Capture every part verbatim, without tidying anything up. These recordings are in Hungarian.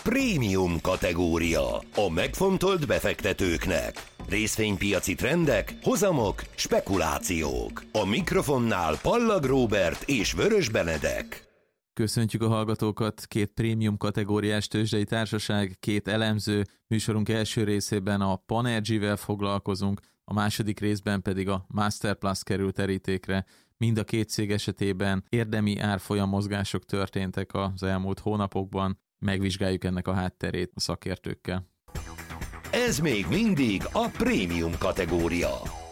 Prémium kategória. A megfontolt befektetőknek. Részvénypiaci trendek, hozamok, spekulációk. A mikrofonnál Pallag Róbert és Vörös Benedek. Köszöntjük a hallgatókat, két prémium kategóriás tőzsdei társaság, két elemző. Műsorunk első részében a Panergy-vel foglalkozunk, a második részben pedig a Masterplus került terítékre. Mind a két cég esetében érdemi árfolyam mozgások történtek az elmúlt hónapokban. Megvizsgáljuk ennek a hátterét a szakértőkkel. Ez még mindig a prémium kategória.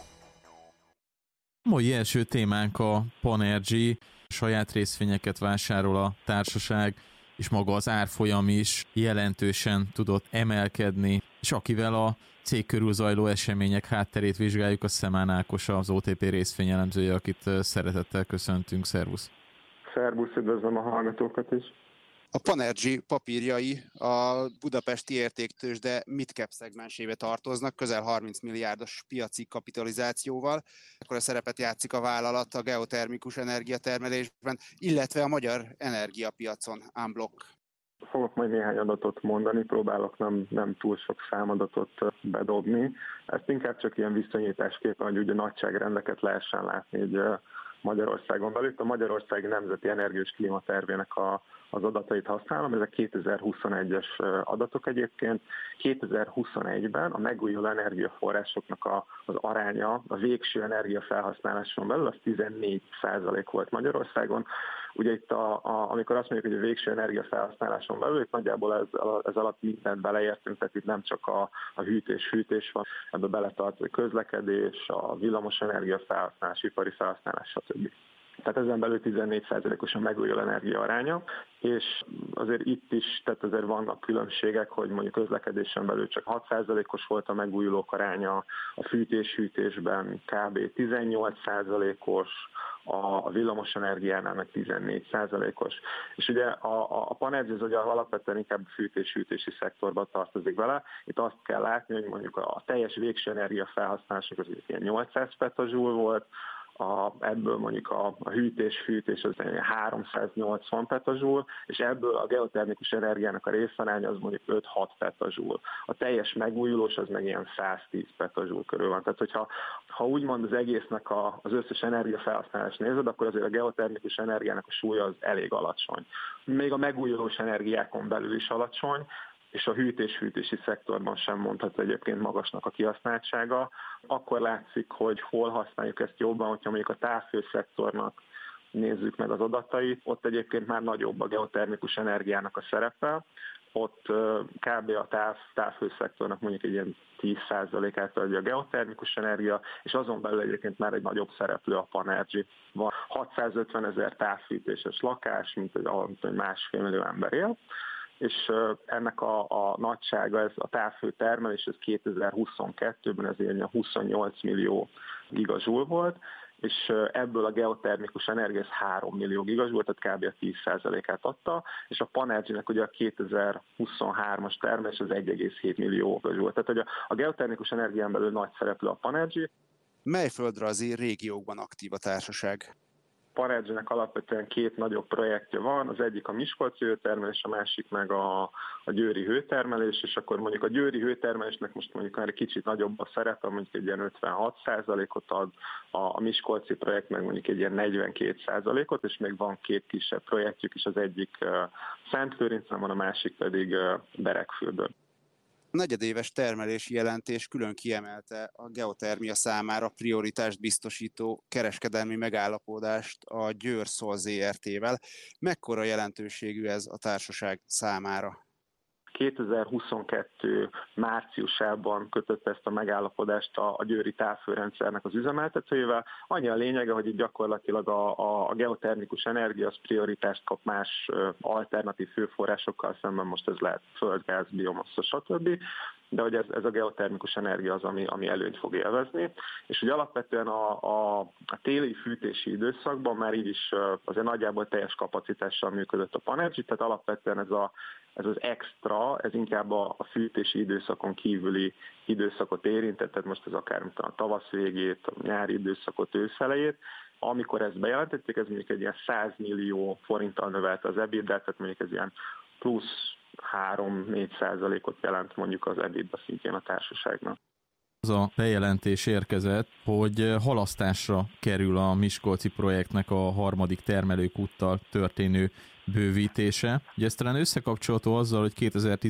Mai első témánk a Panergy. Saját részvényeket vásárol a társaság, és maga az árfolyam is jelentősen tudott emelkedni, és akivel a cég körül zajló események hátterét vizsgáljuk, a Szemán Ákos, az o té pé részvényelemzője, akit szeretettel köszöntünk. Szervusz! Szervusz, üdvözlöm a hallgatókat is! A Panergy papírjai a budapesti értéktőzsde mid-cap szegmensébe tartoznak, közel harminc milliárdos piaci kapitalizációval. Akkor a szerepet játszik a vállalat a geotermikus energiatermelésben, illetve a magyar energiapiacon en bloc. Fogok majd néhány adatot mondani, próbálok nem, nem túl sok számadatot bedobni. Ezt inkább csak ilyen viszonyításképpen, hogy ugye nagyságrendeket lehessen látni egy Magyarországon belül. A Magyarországi Nemzeti Energiás Klímatervének a, az adatait használom, ezek kétezer-huszonegyes adatok egyébként. kétezer-huszonegyben a megújuló energiaforrásoknak a, az aránya a végső energiafelhasználáson belül az tizennégy százalék volt Magyarországon. Ugye itt, a, a, amikor azt mondjuk, hogy a végső energiafelhasználáson belül, itt nagyjából ez, ez alatt mindent beleértünk, tehát itt nem csak a, a hűtés-hűtés van, ebbe beletartozik a közlekedés, a villamosenergia felhasználás, ipari felhasználás, stb. Tehát ezen belül tizennégy százalékos a megújuló energia aránya, és azért itt is, tehát azért vannak különbségek, hogy mondjuk közlekedésen belül csak hat százalékos volt a megújulók aránya, a fűtés-hűtésben kb. tizennyolc százalékos, a villamos energiánál meg tizennégy százalékos. És ugye a, a Panergy az ugye alapvetően inkább fűtés-hűtési szektorban tartozik vele. Itt azt kell látni, hogy mondjuk a teljes végső energia felhasználások az ilyen nyolcszáz petajoule volt, A, ebből mondjuk a, a hűtés-fűtés az háromszáznyolcvan petajoule, és ebből a geotermikus energiának a részaránya az mondjuk öt-hat petajoule. A teljes megújulós az meg ilyen száztíz petajoule körül van. Tehát, hogyha ha úgymond az egésznek a, az összes energiafelhasználást nézed, akkor azért a geotermikus energiának a súlya az elég alacsony. Még a megújulós energiákon belül is alacsony, és a hűtés-hűtési szektorban sem mondható egyébként magasnak a kihasználtsága. Akkor látszik, hogy hol használjuk ezt jobban, hogyha mondjuk a távhőszektornak nézzük meg az adatait, ott egyébként már nagyobb a geotermikus energiának a szerepe, ott kb. A táv, távhőszektornak mondjuk egy ilyen tíz százalékát adja a geotermikus energia, és azon belül egyébként már egy nagyobb szereplő a Panergy. Van hatszázötven ezer távfűtéses lakás, mint egy másfél millió ember él, és ennek a, a nagysága, ez a távhő termelés, ez kétezer-huszonkettőben ez ilyen huszonnyolc millió gigajoule volt, és ebből a geotermikus energia ez három millió gigajoule, tehát kb. A tíz százalékát adta, és a Panergynek ugye a kétezer-huszonhármas termelés az egy egész hét millió gigajoule. Tehát hogy a, a geotermikus energián belül nagy szereplő a Panergy. Mely földrajzi régiókban aktív a társaság? Panergynek alapvetően két nagyobb projektje van, az egyik a miskolci hőtermelés, a másik meg a, a győri hőtermelés, és akkor mondjuk a győri hőtermelésnek most mondjuk már egy kicsit nagyobb a szerepe, mondjuk egy ilyen ötvenhat százalékot ad, a, a miskolci projekt meg mondjuk egy ilyen negyvenkét százalékot, és még van két kisebb projektjük is, az egyik uh, Szentlőrincen van, a másik pedig uh, Beregfürdön. A negyedéves termelési jelentés külön kiemelte a geotermia számára prioritást biztosító kereskedelmi megállapodást a Győr-Szol zé er té-vel. Mekkora jelentőségű ez a társaság számára? kétezer-huszonkettő márciusában kötött ezt a megállapodást a, a győri távhőrendszernek az üzemeltetőjével. Annyi a lényege, hogy itt gyakorlatilag a, a, a geotermikus energia az prioritást kap más alternatív főforrásokkal szemben, most ez lehet földgáz, biomassa, stb. De hogy ez, ez a geotermikus energia az, ami, ami előnyt fog élvezni. És ugye alapvetően a, a, a téli fűtési időszakban már így is azért nagyjából teljes kapacitással működött a Panergy, tehát alapvetően ez, a, ez az extra, ez inkább a, a fűtési időszakon kívüli időszakot érintett, tehát most ez akár a tavasz végét, a nyári időszakot, ősz elejét. Amikor ezt bejelentették, ez mondjuk egy ilyen száz millió forinttal növelte az EBITDA, tehát mondjuk ez ilyen plusz három-négy százalékot jelent mondjuk az EBITDA szintjén a társaságnak. Az a bejelentés érkezett, hogy halasztásra kerül a miskolci projektnek a harmadik termelőkúttal történő bővítése. Ugye ez talán összekapcsolható azzal, hogy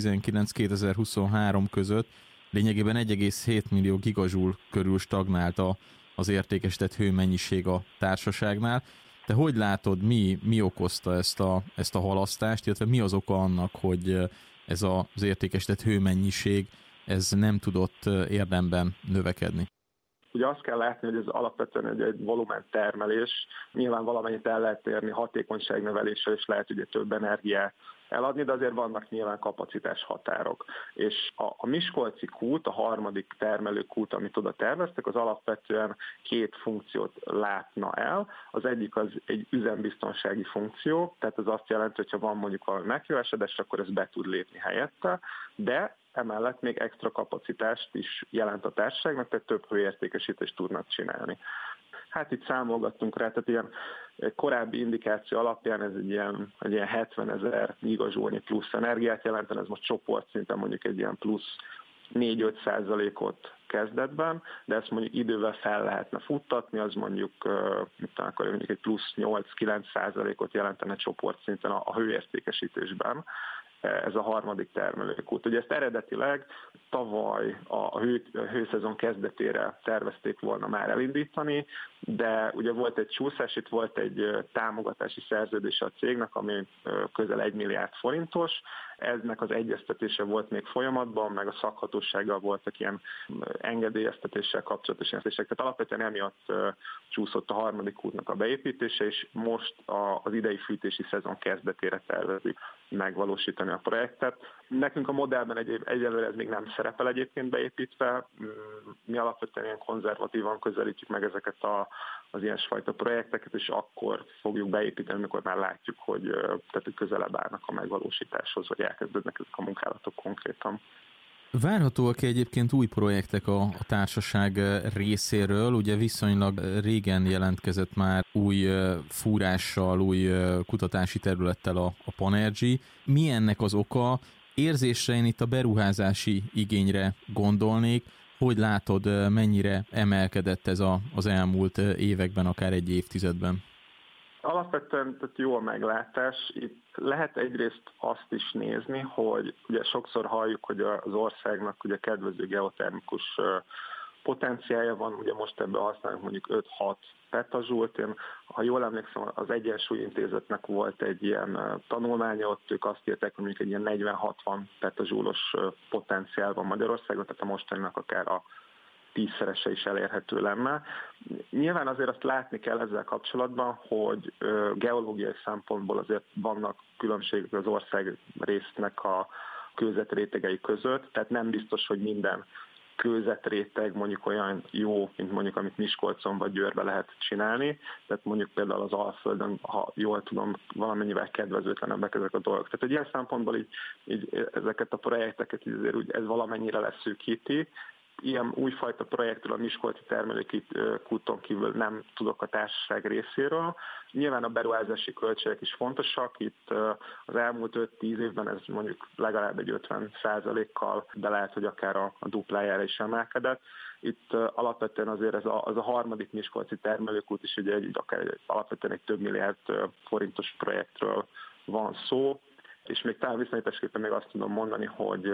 kétezer-tizenkilenc-kétezer-huszonhárom között lényegében egy egész hét millió gigazsúl körül stagnált a, az értékesített hőmennyiség a társaságnál. Te hogy látod, mi, mi okozta ezt a, ezt a halasztást, illetve mi az oka annak, hogy ez az értékesített hőmennyiség ez nem tudott érdemben növekedni? Ugye azt kell látni, hogy ez alapvetően egy, egy volumen termelés, nyilván valamennyit el lehet érni hatékonyságnöveléssel, és lehet ugye több energiát eladni, de azért vannak nyilván kapacitás határok. És a, a miskolci kút, a harmadik termelőkút, amit oda terveztek, az alapvetően két funkciót látna el. Az egyik az egy üzembiztonsági funkció, tehát ez azt jelenti, hogy ha van mondjuk valami meghívásedés, akkor ez be tud lépni helyette, de emellett még extra kapacitást is jelent a társaságnak, tehát több hőértékesítést tudnak csinálni. Hát itt számolgattunk rá, tehát ilyen korábbi indikáció alapján ez egy ilyen, egy ilyen hetvenezer gigazsúlnyi plusz energiát jelenten, ez most csoportszinten mondjuk egy ilyen plusz négy-öt százalékot kezdetben, de ezt mondjuk idővel fel lehetne futtatni, az mondjuk, akkor mondjuk egy plusz nyolc-kilenc százalékot jelentene csoportszinten a, a hőértékesítésben. Ez a harmadik termelőkút. Ugye ezt eredetileg tavaly a hő, hőszezon kezdetére tervezték volna már elindítani, de ugye volt egy csúszás, itt volt egy támogatási szerződés a cégnek, ami közel egy milliárd forintos. Eznek az egyeztetése volt még folyamatban, meg a szakhatósággal voltak ilyen engedélyeztetéssel kapcsolatos jelentések. Tehát alapvetően emiatt csúszott a harmadik útnak a beépítése, és most az idei fűtési szezon kezdetére tervezik megvalósítani a projektet. Nekünk a modellben egy, egyelőre ez még nem szerepel egyébként beépítve. Mi alapvetően ilyen konzervatívan közelítjük meg ezeket a, az ilyesfajta projekteket, és akkor fogjuk beépíteni, amikor már látjuk, hogy tehát közelebb állnak a megvalósításhoz, vagy elkezdődnek ezek a munkálatok konkrétan. Várhatóak egyébként új projektek a, a társaság részéről, ugye viszonylag régen jelentkezett már új fúrással, új kutatási területtel a, a Panergy. Mi ennek az oka? Érzésre én itt a beruházási igényre gondolnék. Hogy látod, mennyire emelkedett ez a, az elmúlt években, akár egy évtizedben? Alapvetően tehát jó a meglátás. Itt lehet egyrészt azt is nézni, hogy ugye sokszor halljuk, hogy az országnak ugye kedvező geotermikus potenciálja van, ugye most ebben használjuk mondjuk öt-hat petazsult. Én, ha jól emlékszem, az Egyensúlyintézetnek volt egy ilyen tanulmánya, ott ők azt írták, hogy mondjuk egy ilyen negyven-hatvan petazsúlos potenciál van Magyarországon, tehát a mostaninak akár a tízszerese is elérhető lenne. Nyilván azért azt látni kell ezzel kapcsolatban, hogy geológiai szempontból azért vannak különbségek az ország résznek a kőzetrétegei között, tehát nem biztos, hogy minden kőzetréteg mondjuk olyan jó, mint mondjuk amit Miskolcon vagy Győrben lehet csinálni, tehát mondjuk például az Alföldön, ha jól tudom, valamennyivel kedvezőtlenebbek ezek a dolgok. Tehát egy ilyen szempontból így, így ezeket a projekteket így azért úgy, ez valamennyire leszűkíti. Ilyen újfajta projektről a miskolci termelőkúton kívül nem tudok a társaság részéről. Nyilván a beruházási költségek is fontosak. Itt az elmúlt öt-tíz évben ez mondjuk legalább egy ötven százalékkal, de lehet, hogy akár a, a duplájára is emelkedett. Itt alapvetően azért ez a, az a harmadik miskolci termelőkút is ugye egy, akár egy, alapvetően egy több milliárd forintos projektről van szó. És még talán viszonyításképpen még azt tudom mondani, hogy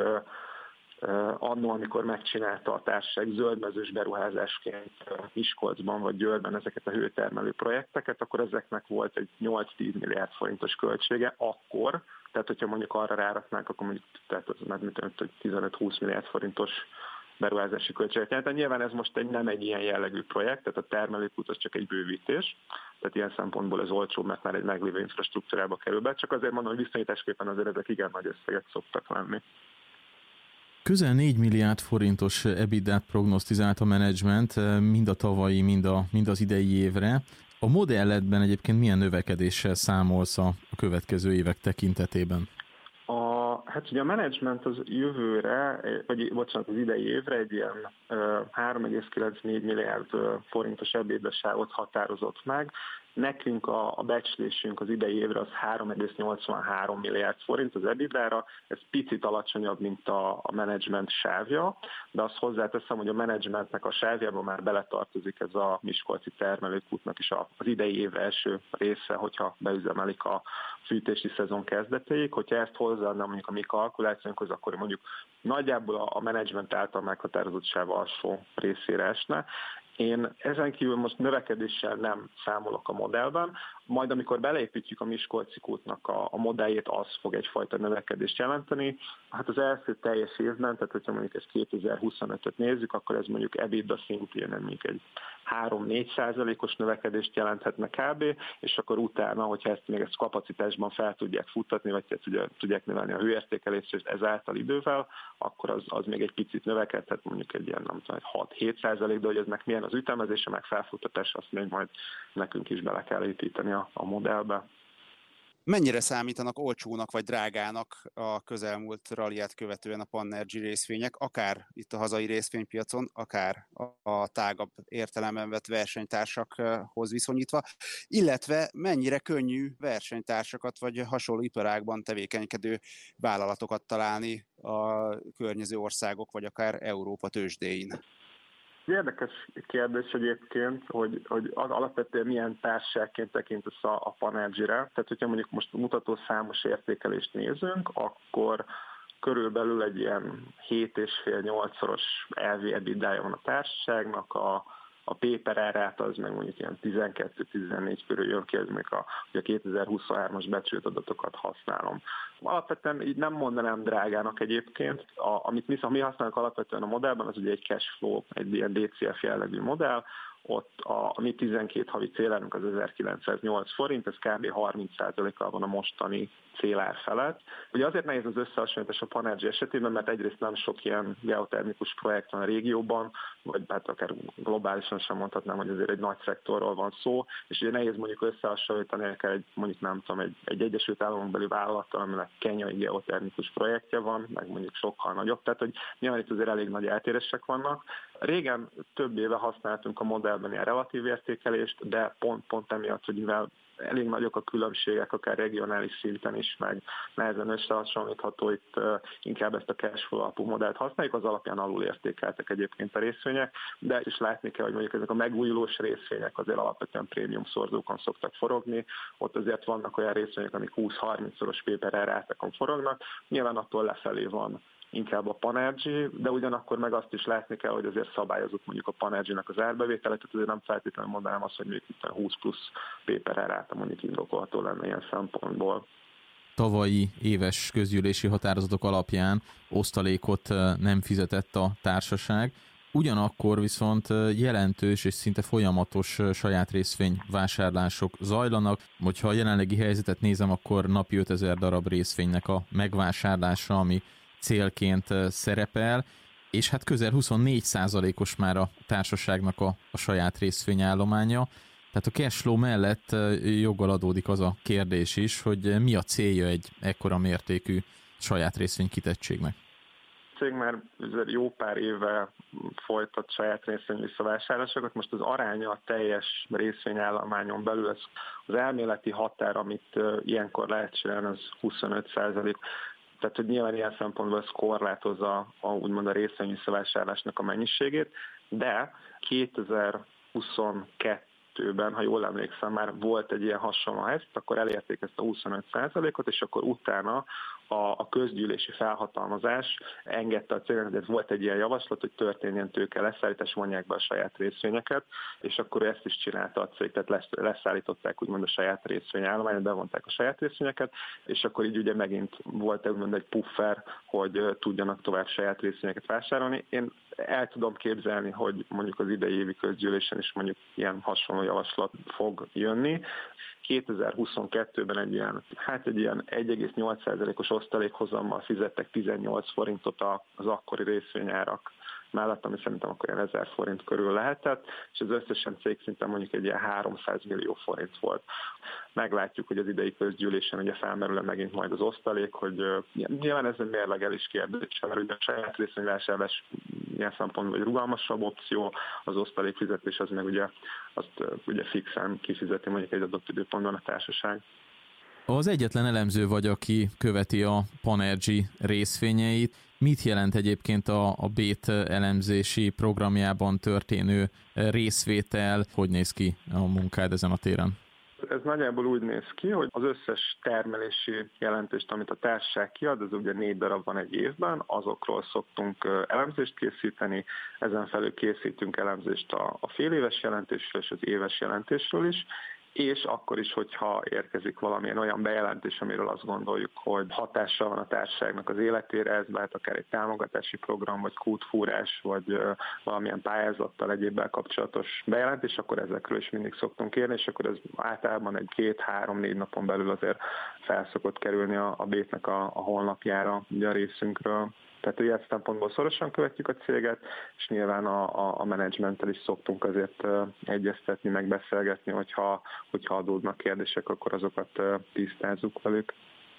annól, amikor megcsinálta a társaság zöldmezős beruházásként Miskolcban vagy Győrben ezeket a hőtermelő projekteket, akkor ezeknek volt egy nyolc-tíz milliárd forintos költsége akkor, tehát hogyha mondjuk arra ráraknánk, akkor mondjuk tehát az hogy tizenöt-húsz milliárd forintos beruházási költséget jelent. Nyilván ez most egy, nem egy ilyen jellegű projekt, tehát a termelőkút az csak egy bővítés, tehát ilyen szempontból ez olcsóbb, mert már egy meglévő infrastruktúrába kerül be, csak azért mondom, hogy viszonyításképpen azért ezek igen nagy összegek szoktak lenni. Közel négy milliárd forintos ebitdát prognosztizált a menedzsment mind a tavalyi, mind, a, mind az idei évre. A modelledben egyébként milyen növekedéssel számolsz a következő évek tekintetében? A, hát ugye a menedzsment az jövőre, vagy bocsánat, az idei évre egy ilyen három egész kilencvennégy milliárd forintos ebédbeságot határozott meg. Nekünk a, a becslésünk az idei évre az három egész nyolcvanhárom milliárd forint az EBITDA-ra, ez picit alacsonyabb, mint a, a menedzsment sávja, de azt hozzáteszem, hogy a menedzsmentnek a sávjában már beletartozik ez a miskolci termelőkútnak is az idei évre első része, hogyha beüzemelik a fűtési szezon kezdetéig. Hogyha ezt hozzáadnám mondjuk a mi kalkulációnkhoz, akkor mondjuk nagyjából a, a menedzsment által meghatározott sáv alsó részére esne. Én ezen kívül most növekedéssel nem számolok a modellben, majd amikor beleépítjük a Miskolci kútnak a, a modelljét, az fog egyfajta növekedést jelenteni. Hát az első teljes évben, tehát hogyha mondjuk ezt kétezer-huszonötöt nézzük, akkor ez mondjuk EBITDA szintén mondjuk egy három-négy százalékos növekedést jelenthetne kb. És akkor utána, hogyha ezt még ezt kapacitásban fel tudják futtatni, vagy tudják, tudják növelni a hőértékelést, és ezáltal idővel, akkor az, az még egy picit növekedhet, mondjuk egy ilyen nem tudom, hat-hét százalék, de hogy eznek milyen az ütemezése, meg felfuttatása, azt még majd nekünk is bele kell építeni a, a modellbe. Mennyire számítanak olcsónak vagy drágának a közelmúlt rallyát követően a Panergy részvények, akár itt a hazai részvénypiacon, akár a tágabb értelemben vett versenytársakhoz viszonyítva, illetve mennyire könnyű versenytársakat vagy hasonló iparágban tevékenykedő vállalatokat találni a környező országok vagy akár Európa tőzsdéin? Érdekes kérdés egyébként, hogy, hogy alapvetően milyen társaságként tekintesz a, a Panergy-re. Tehát, hogyha mondjuk most mutató számos értékelést nézünk, akkor körülbelül egy ilyen hét és fél nyolcszoros elvi EBITDA-ja van a társaságnak, a A pé per er-át az meg mondjuk ilyen tizenkettő-tizennégy körül jön ki, ez még a, a kétezer-huszonhármas becsült adatokat használom. Alapvetően így nem mondanám drágának egyébként. A, amit mi, mi használunk alapvetően a modellben, az ugye egy cash flow, egy ilyen dé cé ef jellegű modell. Ott a, a mi tizenkét havi célárunk az ezerkilencszáznyolc forint, ez kb. harminc százalékkal van a mostani célár felett. Ugye azért nehéz az összehasonlítás a Panergy esetében, mert egyrészt nem sok ilyen geotermikus projekt van a régióban, vagy hát akár globálisan sem mondhatnám, hogy azért egy nagy szektorról van szó, és ugye nehéz mondjuk összehasonlítani akár egy, mondjuk nem tudom, egy, egy Egyesült Államokbeli vállalattal, aminek kenyai geotermikus projektje van, meg mondjuk sokkal nagyobb, tehát hogy nyilván itt azért elég nagy eltérések vannak. Régen több éve használtunk a modellben ilyen relatív értékelést, de pont, pont emiatt, hogy mivel elég nagyok a különbségek, akár regionális szinten is, meg nehezen összehasonlítható, itt inkább ezt a cash flow alapú modellt használjuk, az alapján alul értékeltek egyébként a részvények, de is látni kell, hogy mondjuk ezek a megújulós részvények azért alapvetően prémium szorzókon szoktak forogni, ott azért vannak olyan részvények, amik húsz-harminc-szoros pé per er rátákon forognak, nyilván attól lefelé van inkább a Panergy, de ugyanakkor meg azt is látni kell, hogy azért szabályozott mondjuk a Panergy-nek az árbevétele, tehát azért nem feltétlenül mondanám azt, hogy még itt a húsz plusz pé per er ráta mondjuk indokolható lenne ilyen szempontból. Tavalyi éves közgyűlési határozatok alapján osztalékot nem fizetett a társaság, ugyanakkor viszont jelentős és szinte folyamatos saját részvényvásárlások zajlanak. Hogyha a jelenlegi helyzetet nézem, akkor napi ötezer darab részvénynek a megvásárlása, ami célként szerepel, és hát közel huszonnégy százalékos már a társaságnak a, a saját részvényállománya. Tehát a cashflow mellett joggal adódik az a kérdés is, hogy mi a célja egy ekkora mértékű saját részvénykitettségnek. A cég már jó pár éve folytat saját részvény visszavásárlásokat, most az aránya a teljes részvényállományon belül, ez az elméleti határ, amit ilyenkor lehet csinálni, az huszonöt százalék. Tehát, hogy nyilván ilyen szempontból ez korlátozza a, úgymond a részvény visszavásárlásnak a mennyiségét, de kétezer-huszonkettőben, ha jól emlékszem, már volt egy ilyen hasonló helyzet, akkor elérték ezt a huszonöt százalékot, és akkor utána a, a közgyűlési felhatalmazás engedte a cégnek, de volt egy ilyen javaslat, hogy történjen tőke leszállítás, vonják be a saját részvényeket, és akkor ezt is csinálta a cég, tehát leszállították úgymond a saját részvényállományot, bevonták a saját részvényeket, és akkor így ugye megint volt úgymond egy puffer, hogy tudjanak tovább saját részvényeket vásárolni. Én el tudom képzelni, hogy mondjuk az idei évi közgyűlésen is mondjuk ilyen hasonló javaslat fog jönni. kétezer-huszonkettőben egy ilyen, hát egy ilyen egy egész nyolc százalékos osztalékhozammal fizettek tizennyolc forintot az akkori részvényárak mellett, ami szerintem akkor ilyen ezer forint körül lehetett, és az összesen cégszinten mondjuk egy ilyen háromszáz millió forint volt. Meglátjuk, hogy az idei közgyűlésen ugye felmerül megint majd az osztalék, hogy nyilván ez egy mérlegelés kérdés, mert ugye a saját részvényvásárlás ilyen szempontból egy rugalmasabb opció, az osztalékfizetés az meg ugye azt ugye fixen kifizeti mondjuk egy adott időpontban a társaság. Az egyetlen elemző vagy, aki követi a Panergy részvényeit. Mit jelent egyébként a, a Bét elemzési programjában történő részvétel? Hogy néz ki a munkád ezen a téren? Ez nagyjából úgy néz ki, hogy az összes termelési jelentést, amit a társaság kiad, ez ugye négy darab van egy évben, azokról szoktunk elemzést készíteni, ezen felül készítünk elemzést a, a fél éves jelentésről és az éves jelentésről is, és akkor is, hogyha érkezik valamilyen olyan bejelentés, amiről azt gondoljuk, hogy hatással van a társaságnak az életére, ez lehet akár egy támogatási program, vagy kútfúrás, vagy valamilyen pályázattal, egyébbel kapcsolatos bejelentés, akkor ezekről is mindig szoktunk érni, és akkor ez általában egy két-három-négy napon belül azért felszokott kerülni a, a Bétnek a, a honlapjára, ugye a részünkről. Tehát ilyen szempontból szorosan követjük a céget, és nyilván a, a, a menedzsmenttel is szoktunk azért uh, egyeztetni, meg beszélgetni, hogyha, hogyha adódnak kérdések, akkor azokat uh, tisztázzuk velük.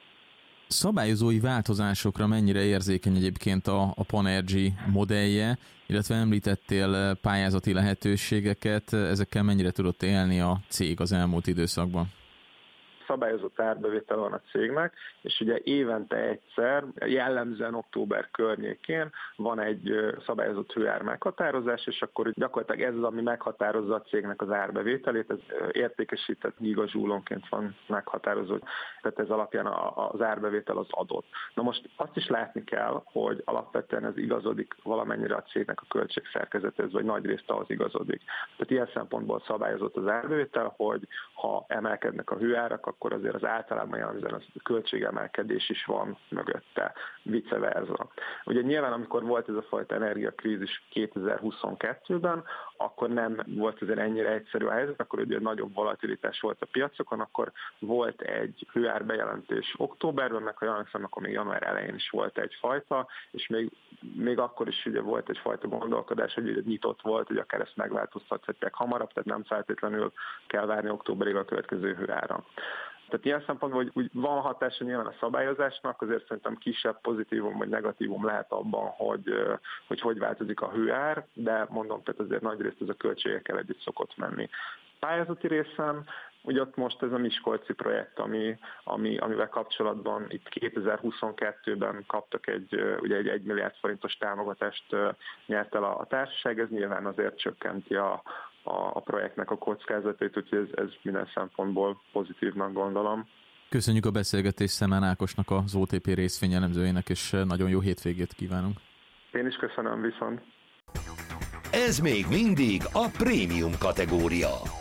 Szabályozói változásokra mennyire érzékeny egyébként a, a Panergy modellje, illetve említettél pályázati lehetőségeket, ezekkel mennyire tudott élni a cég az elmúlt időszakban? Szabályozott árbevétel van a cégnek, és ugye évente egyszer, jellemzően október környékén van egy szabályozott hőár meghatározás, és akkor gyakorlatilag ez az, ami meghatározza a cégnek az árbevételét, ez értékesített gigazsúlonként van meghatározott, tehát ez alapján az árbevétel az adott. Na most azt is látni kell, hogy alapvetően ez igazodik valamennyire a cégnek a költségszerkezethez, vagy nagyrészt ahhoz igazodik. Tehát ilyen szempontból szabályozott az árbevétel, hogy ha emelkednek a hőárak, akkor azért az általában jellemzően az költségemelkedés is van mögötte, vice versa. Ugye nyilván, amikor volt ez a fajta energiakrízis kétezer-huszonkettőben, akkor nem volt azért ennyire egyszerű a helyzet, akkor ugye nagyobb volatilitás volt a piacokon, akkor volt egy hőárbejelentés októberben, meg ha jól emlékszem, akkor még január elején is volt egyfajta, és még, még akkor is ugye volt egyfajta gondolkodás, hogy ugye nyitott volt, hogy akár ezt megváltoztathatják hamarabb, tehát nem feltétlenül kell várni októberig a következő hőára. Tehát ilyen szempontból, hogy úgy van hatása nyilván a szabályozásnak, azért szerintem kisebb pozitívum vagy negatívum lehet abban, hogy hogy, hogy változik a hőár, de mondom, tehát azért nagyrészt ez a költségekkel együtt szokott menni. Pályázati részen, ugye ott most ez a miskolci projekt, ami, ami, amivel kapcsolatban itt kétezer-huszonkettőben kaptak egy, ugye egy egy milliárd forintos támogatást nyert el a, a társaság, ez nyilván azért csökkenti a a projektnek a kockázatét, úgyhogy ez, ez minden szempontból pozitívnak gondolom. Köszönjük a beszélgetést Szemán Ákosnak, az o té pé részvényelemzőjének, és nagyon jó hétvégét kívánunk. Én is köszönöm, viszont. Ez még mindig a prémium kategória.